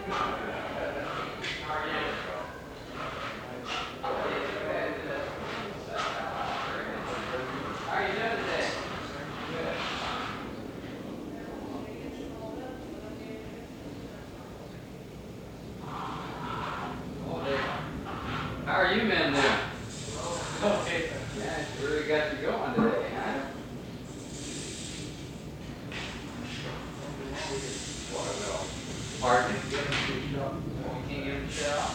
How are you men doing? Okay. Yeah, it's really got you going today, huh? Pardon? We can't give him a shot.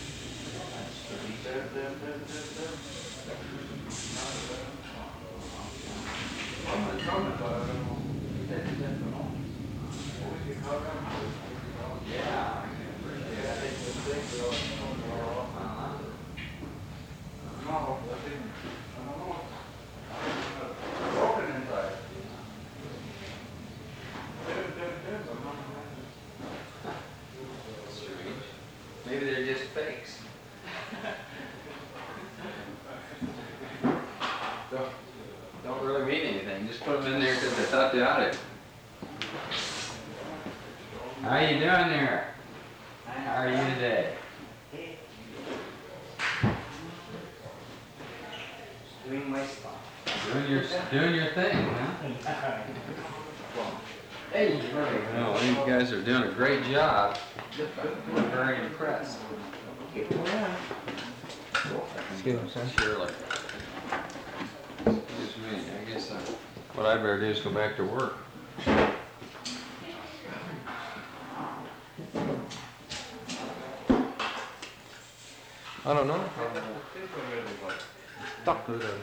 Yeah. Maybe they're just fakes. Don't really mean anything. Just put them in there because they thought they ought to. How you doing there? How are you today? Doing my stuff. Doing your thing, huh? Hey, no, you guys are doing a great job. I'm very impressed. Excuse me, sir. Surely. Excuse me. I guess what I better do is go back to work. I don't know. Talk to them.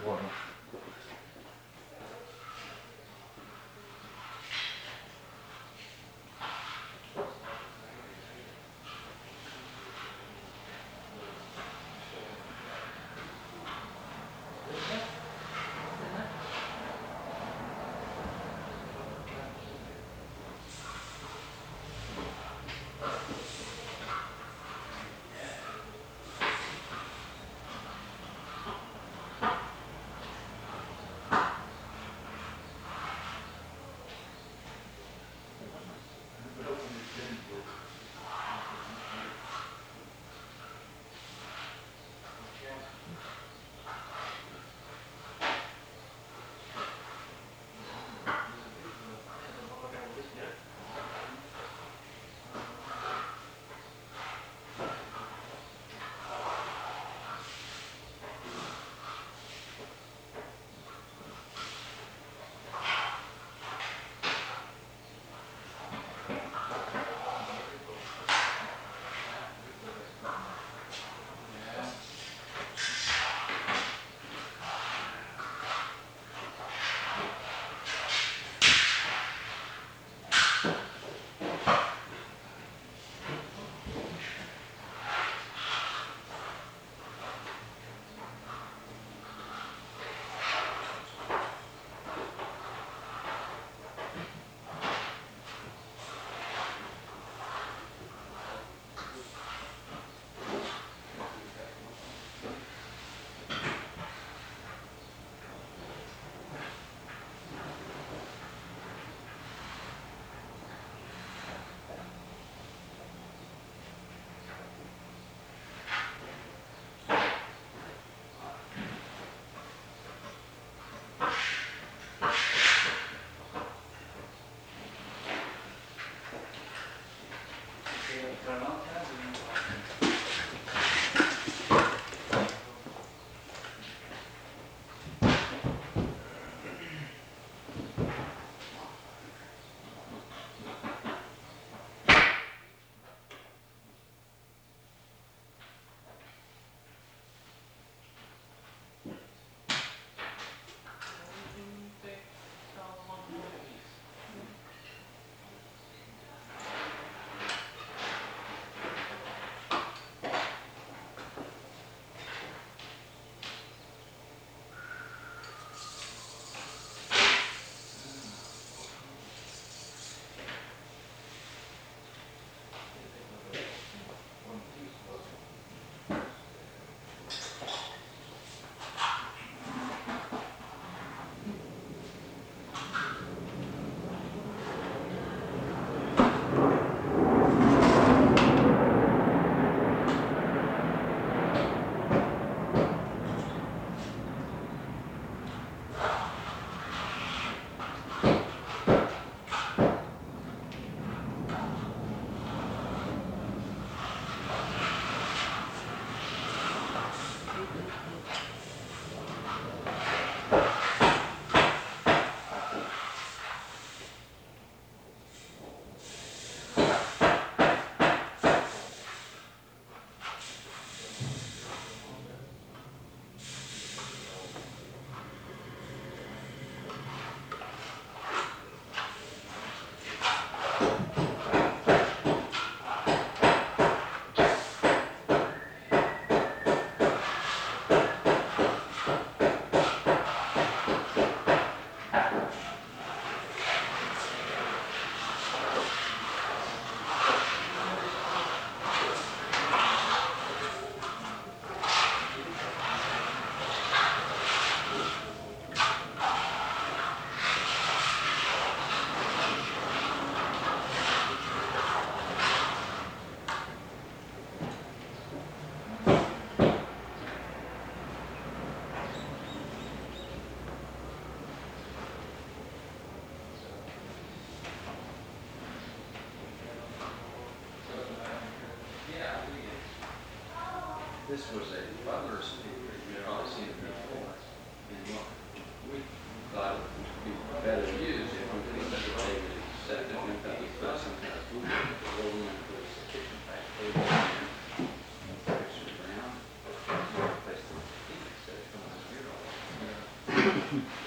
This was a butler's speaker. You've probably seen it before. And what we thought it would be better used if we could let the table set it and put some kind of food in it, roll in and put a kitchen back table in there. Extra brown. Place to eat instead of coming out here all the time.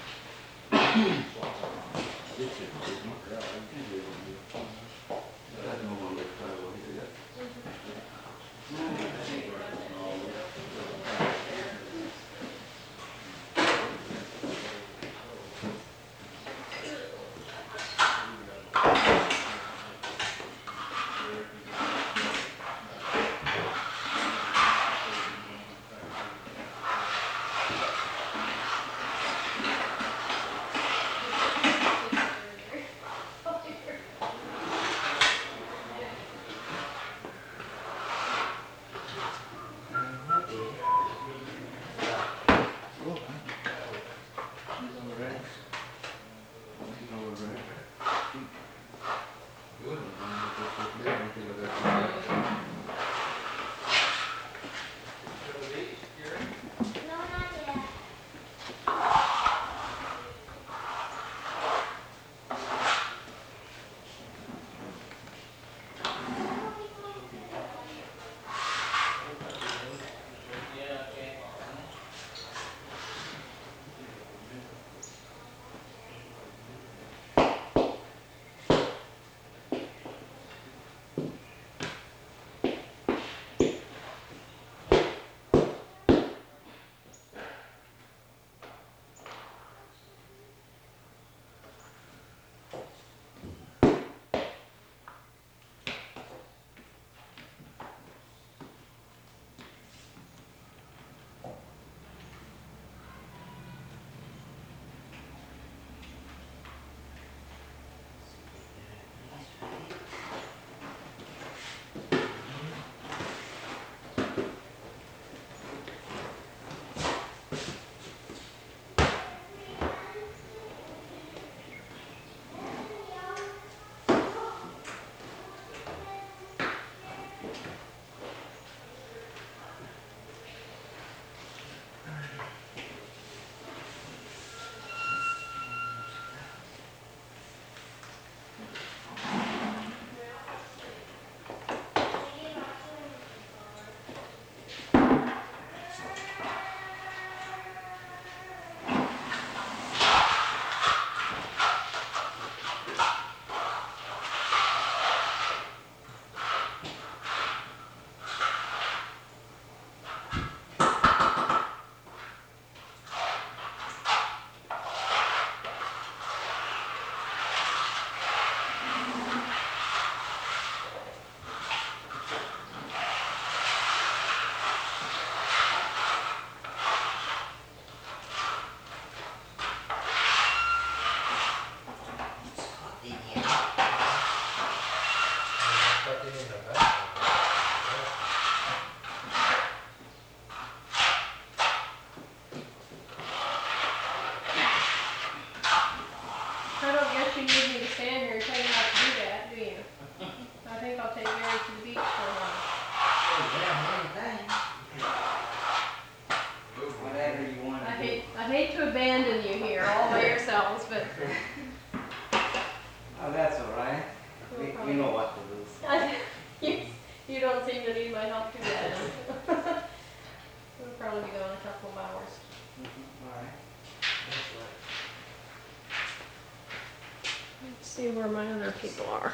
See where my other people are.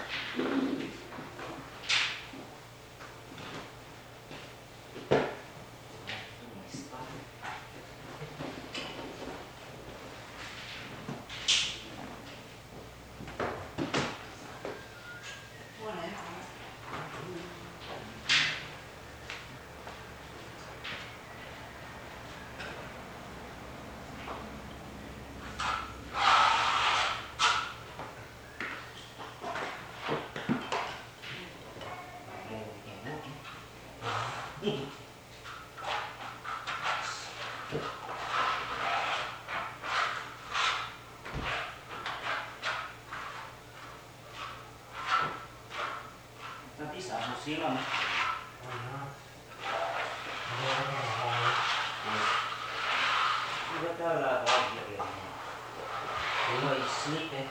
Nanti sama sih lah. What are you You know, he's sleeping.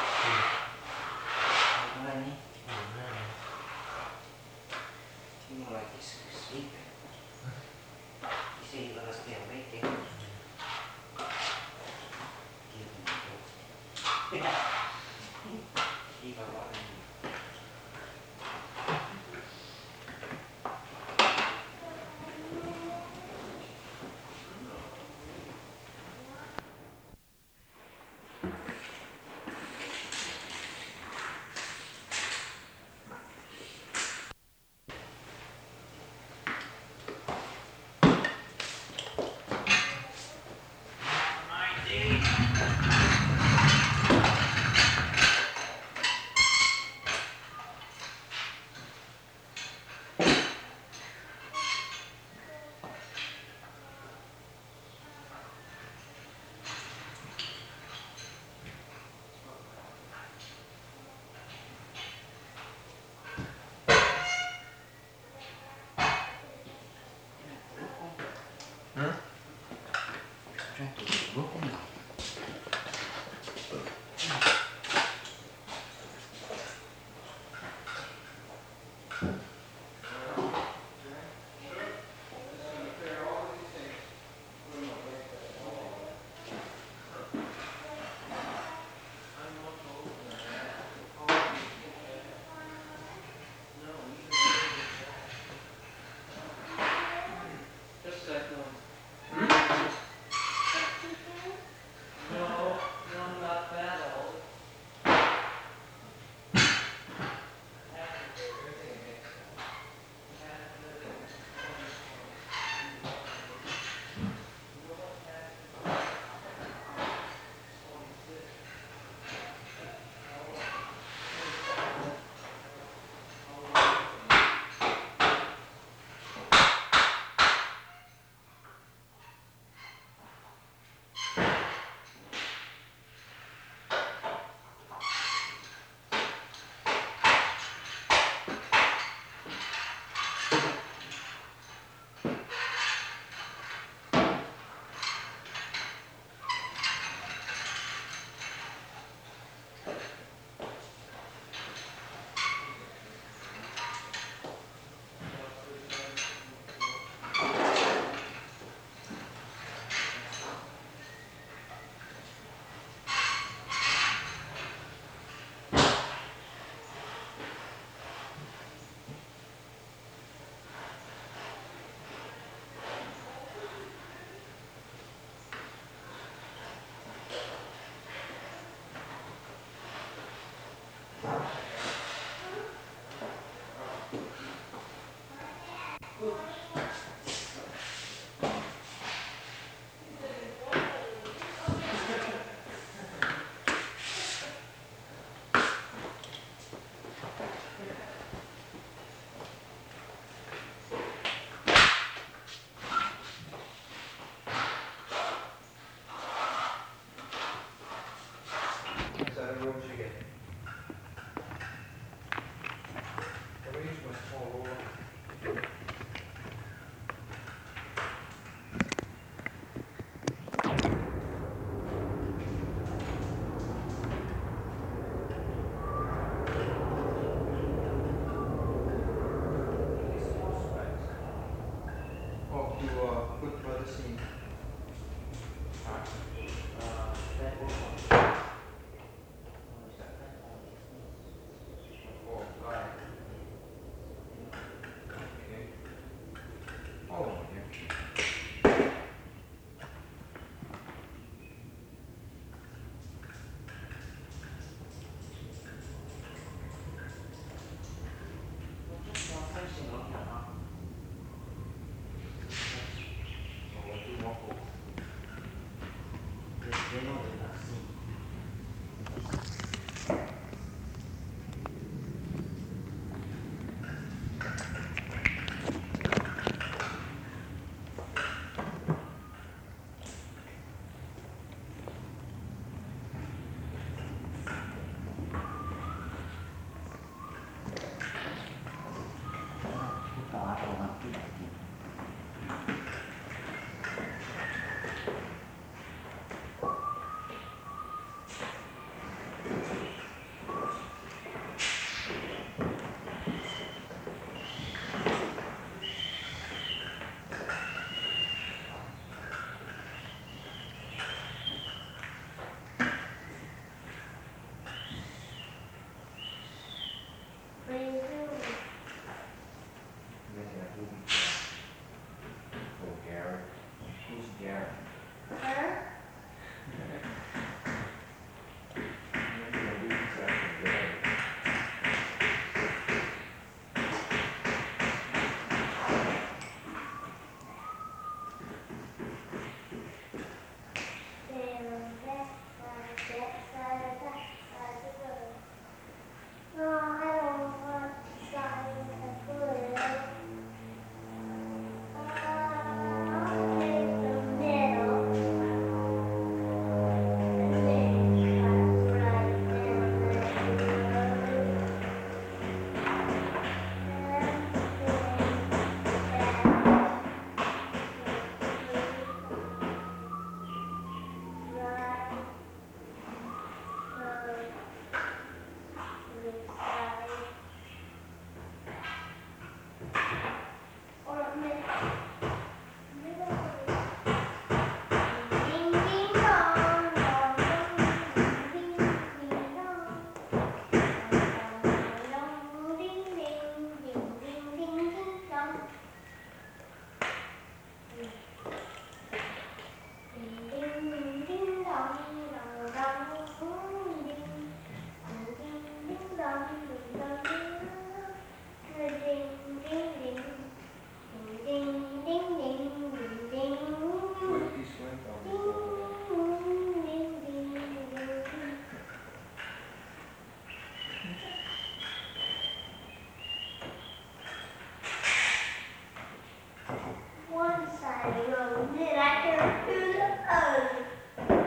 Money. You know, like he's sleeping. He said you're gonna stay awake. Give him a book. Keep a lot. one side road, and then I can do the other.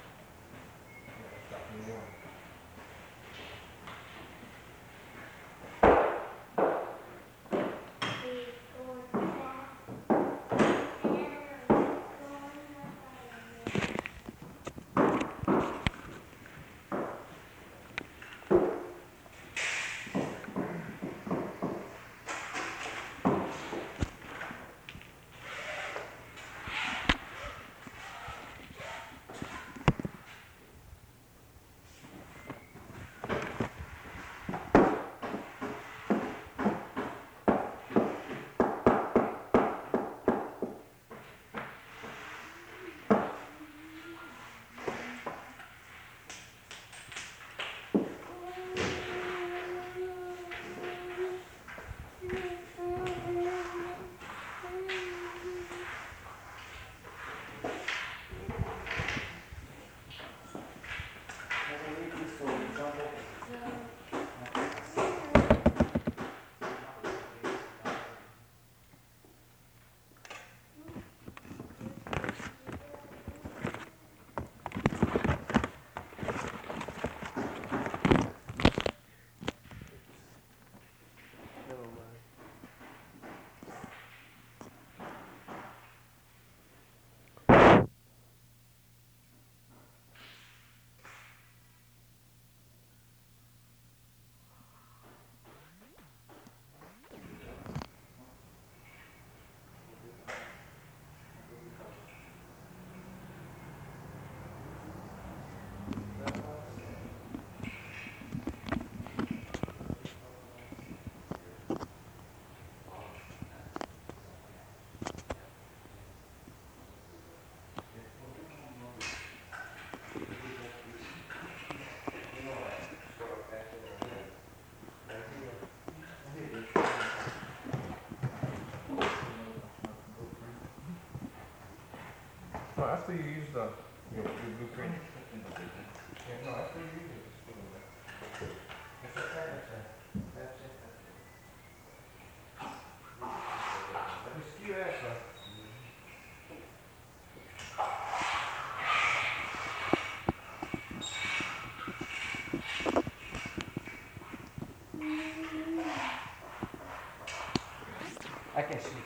He's going fast, and I'm going up. No, after you use the blueprint. Yeah, no, after you use it, just put it there. Let me see your ass, man. I can see.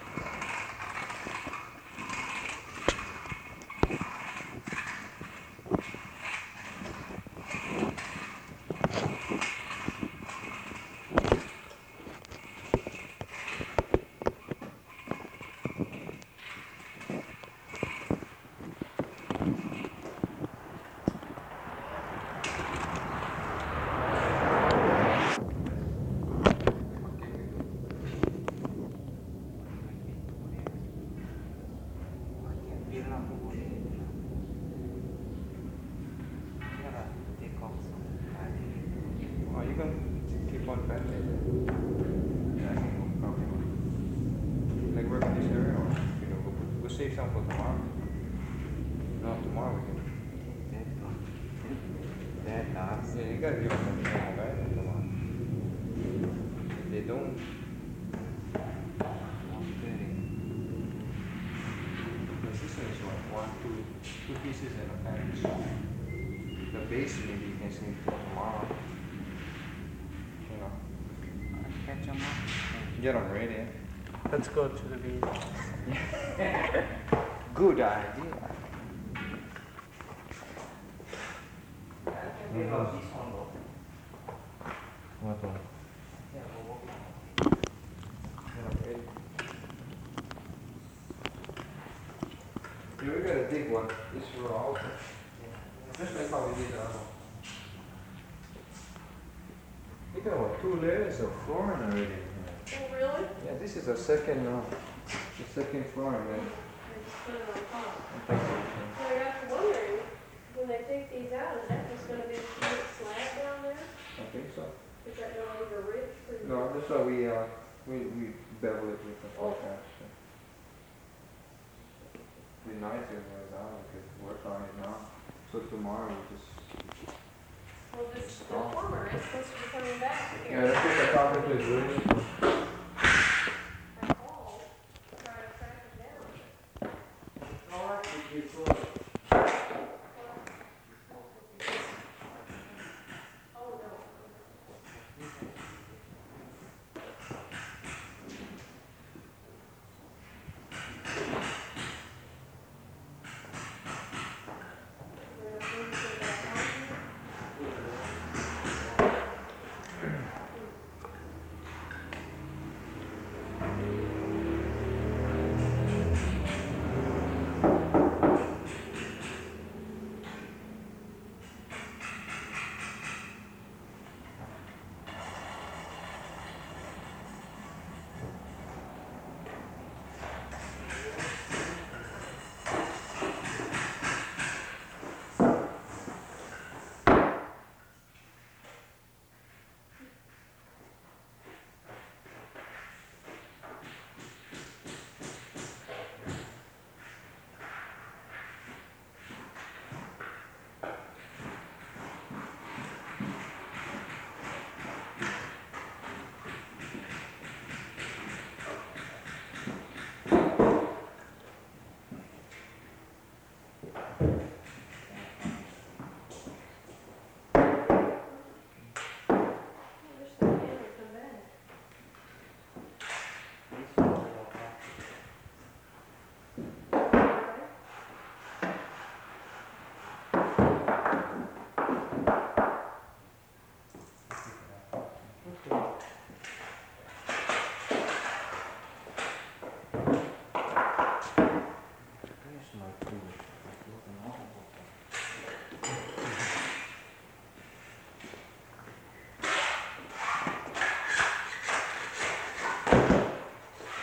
Oh, you can keep on bending. Yeah, I can go probably. Like work in this area, or we'll save some for tomorrow. No, tomorrow we can. Yeah, you gotta give them the normal guy. Come on. If they don't. The system is what? Two pieces and a package. The base maybe you can save for tomorrow. You know. Catch them up. Get them ready. Let's go to the beach. Good idea. What one? Yeah, we got a big one. This for all. Just like how we did the other one. You got what, 2 layers of flooring already. Oh, really? Yeah, this is the second flooring, man. They just put it on top. I think So I got to wondering, when they take these out, is that just gonna be a cement slab down there? so. Is that gonna leave a ridge for you? No, that's why we bevel it with the forecast. It'd be nice if it was out, we could work on it now. So tomorrow we just. Well, this reformer is supposed to be coming back Yeah, here. let's get the carpenter is ready. I called, to try to track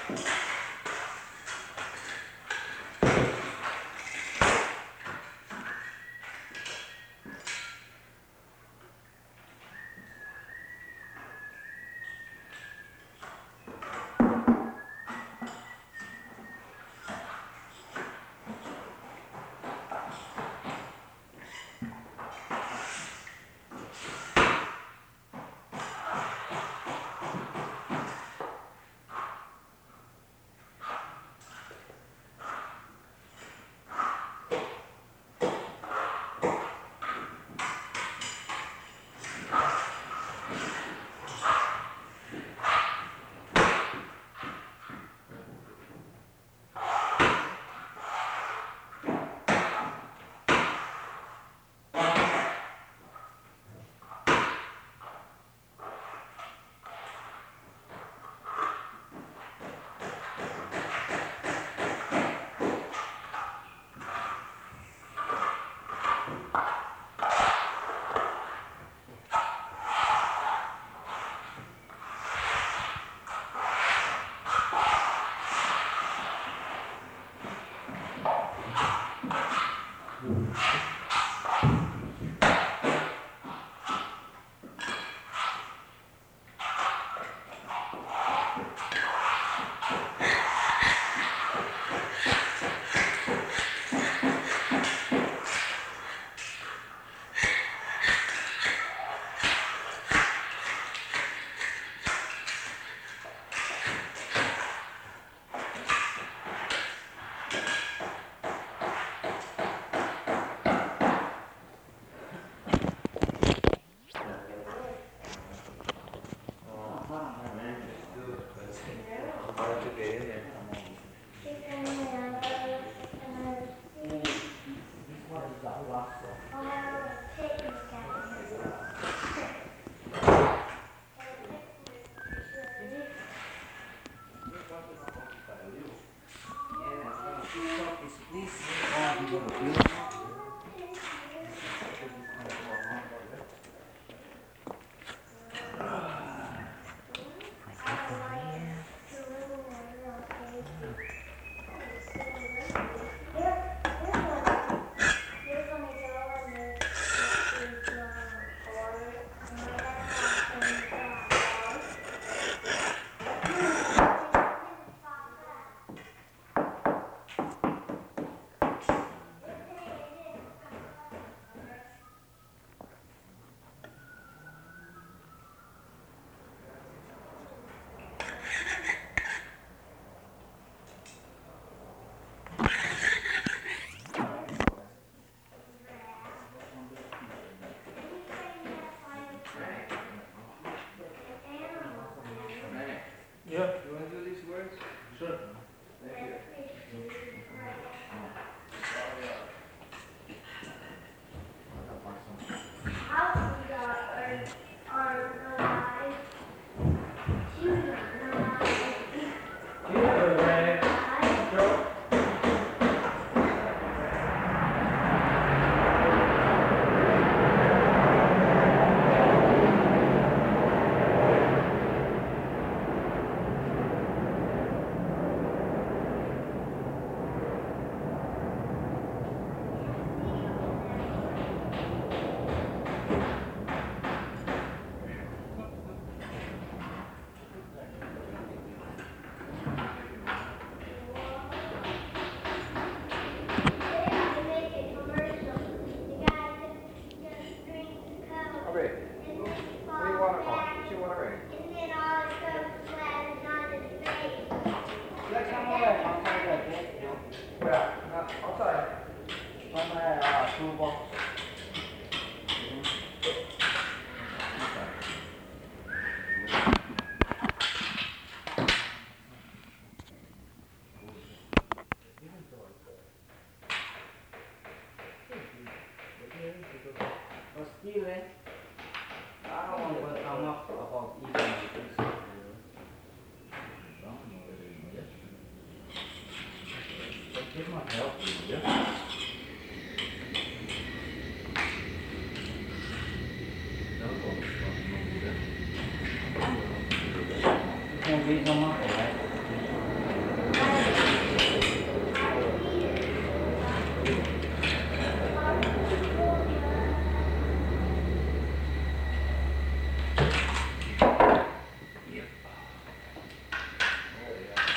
Không biết không mắc rồi đấy.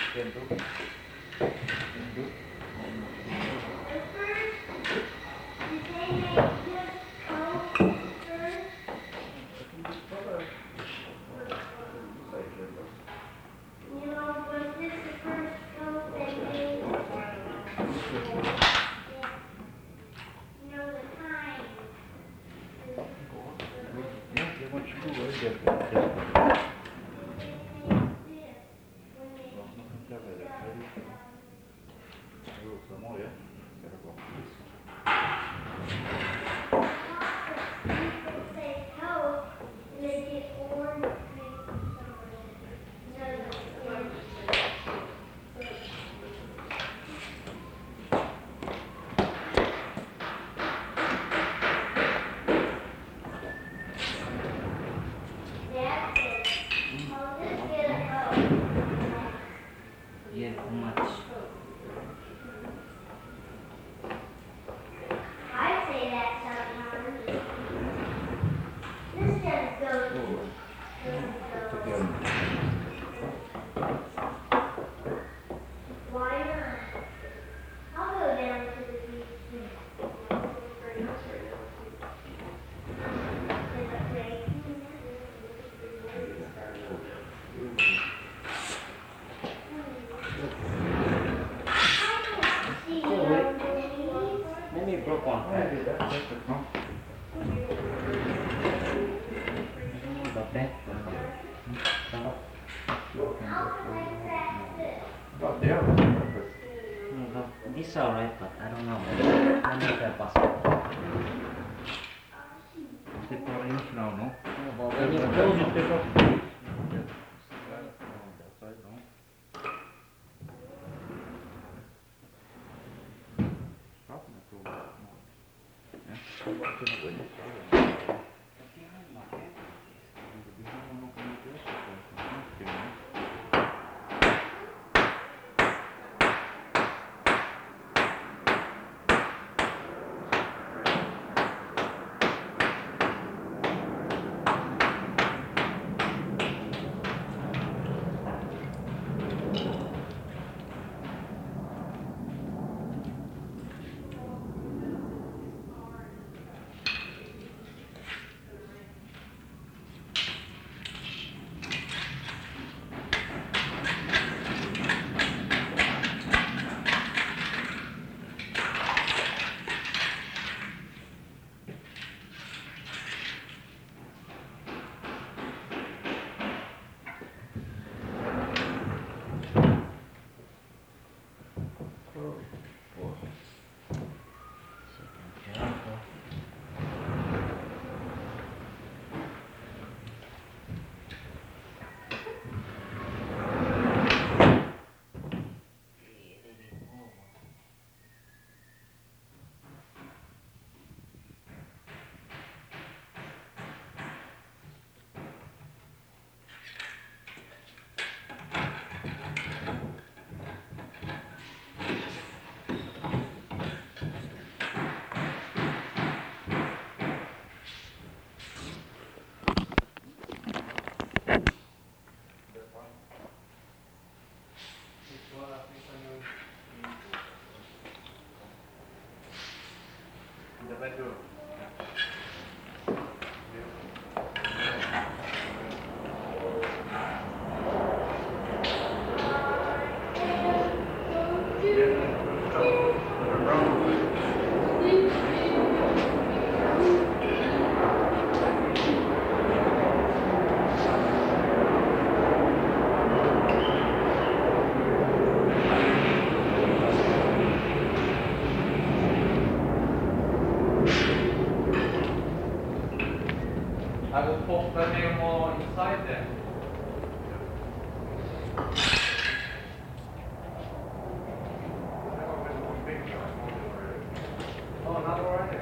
Pintu. Pintu. At first, did they make just coat first? You know, was this the first coat they made? You know, the kind. Ya, dia mau cuci dulu dia. Semua ya. People say coat, and they get orange paint somewhere. No, orange. Dad said, oh, just get a coat. Yeah, how much? I say that sometimes. This just goes. Sekian. Why not? I'll go down to the beach soon. Is it raining? I can see your knees. Maybe it broke one. But that. I'll play practice. But yeah. This is alright, but I don't know. I need a passport. Det tar in now, no? Can you close it? I will put the name more inside there. Oh, not already.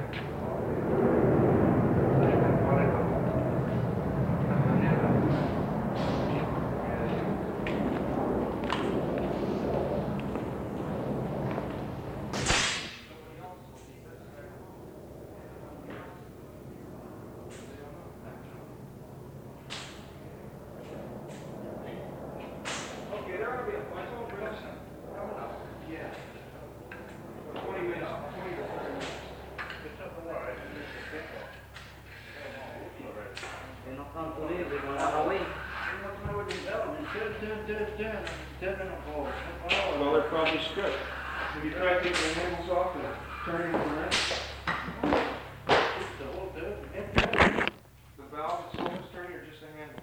Yeah. 20 minutes, 20 to 30 minutes. They no come to live, they're gonna run away. Well, they're probably stuck. Have you tried taking the handles off and turning them around? The valve itself is turning or just the handle?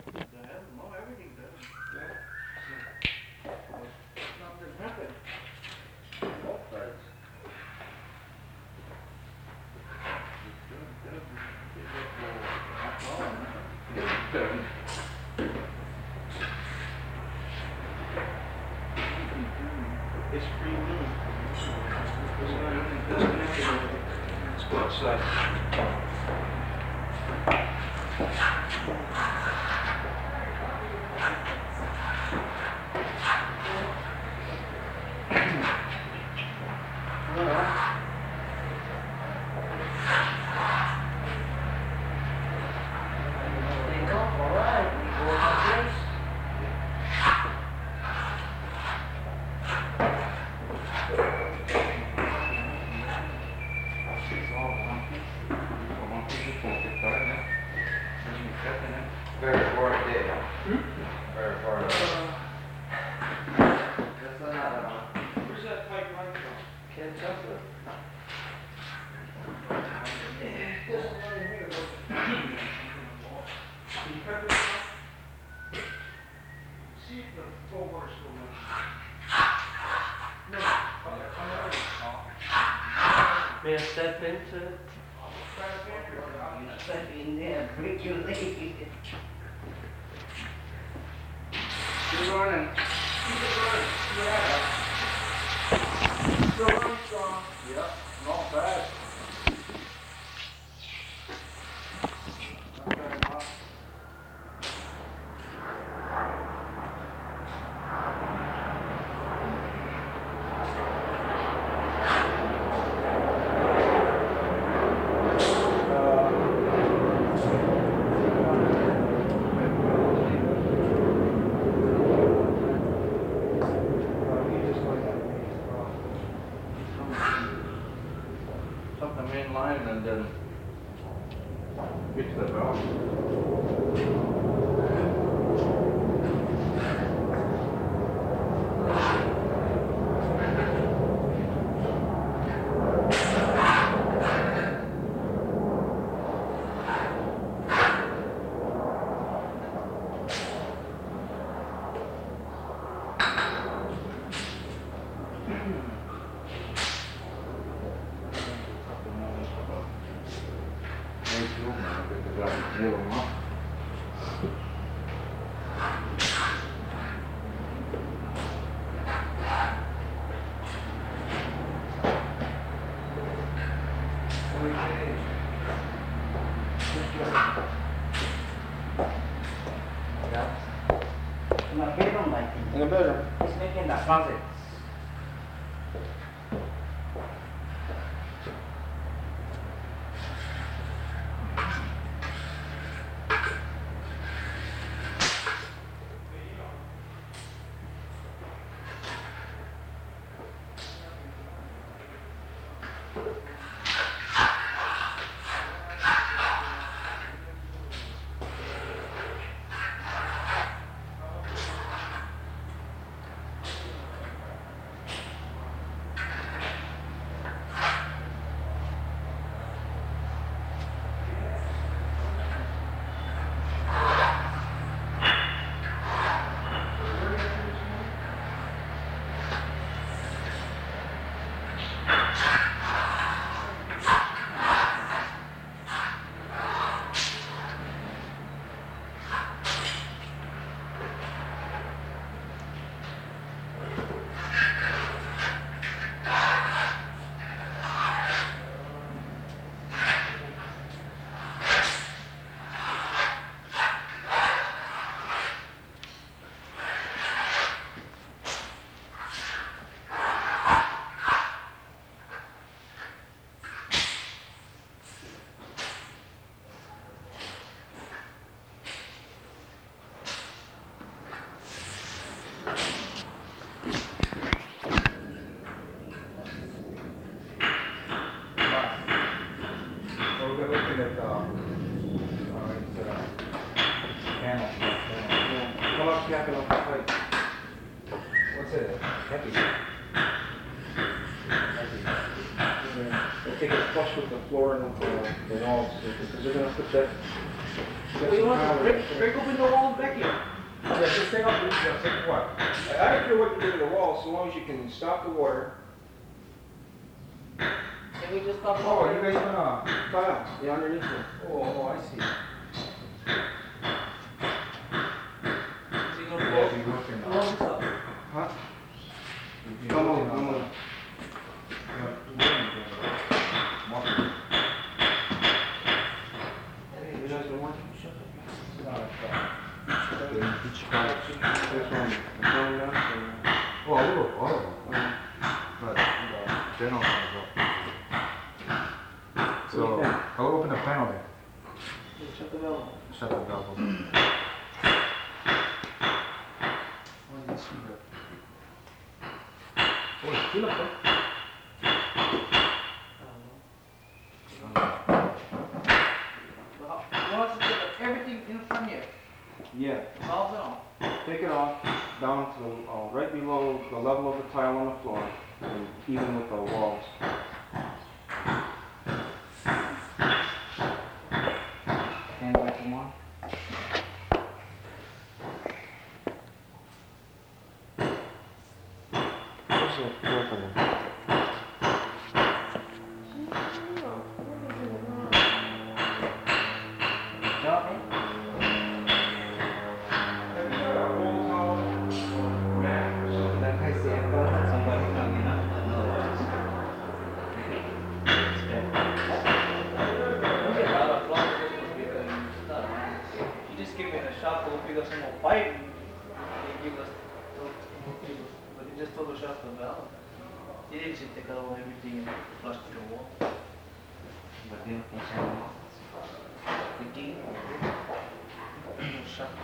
It's free room. It's not even disconnected. Let's go outside. They go, alright, we go to the place. Very hard day. Very hard day. That's another one. Where's that pipe line from? Can't jump it. Can you cut this off? See if the full water's still running. No, I'm already off. May I step into it? You step in there, break your leg. Keep running. Keep it running. Yeah. Still running strong. Yep, not bad. Not bad enough. Took the main line and then get to the valve. In a bedroom, I think. In the bedroom. He's making the closet. Happy. We'll take it flush with the floor and the walls, because they're gonna put that. Well, you want to break open the walls back here? Yeah, just take off take what? I don't care what you do to the walls, so long as you can stop the water. Can we just stop? Oh, you guys gonna tile? Yeah, underneath it. Oh, I see. Is he gonna Yeah, go? be working Blow this up. Huh? Come on. Hey, you guys don't want to shut up. This one, well, a little, all of them, but they don't have to go. So, I'll open the panel then, Shut the valve. shut the valve open. Oh, it's still up there. You want us to take everything in from here? Yeah, Valves and all? take it off, down to, right below the level of the tile on the floor, and even with the walls. Hand back them on. Where's the floor for them? You just give me a shop, we'll pick up some more pipe, and they give us, but he just told us shut the valve. He didn't say take out everything and flush to the wall. But you can shut them off. Thinking, shut.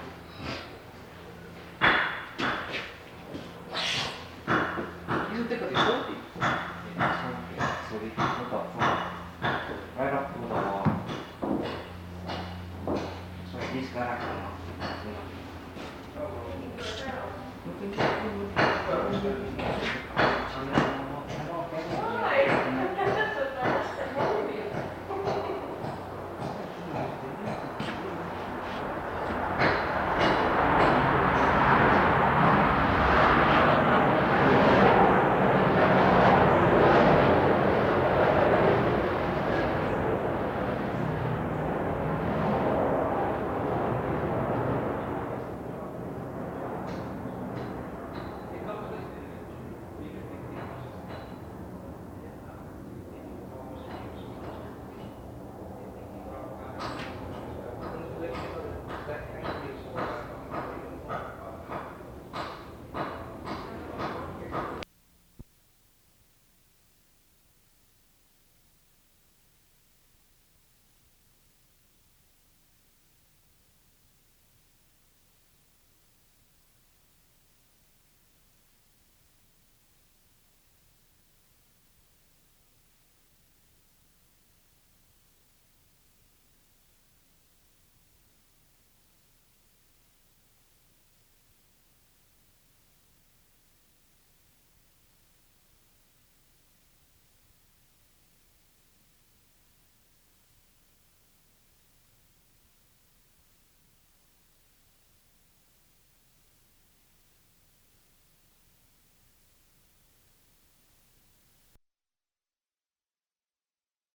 You take a salty.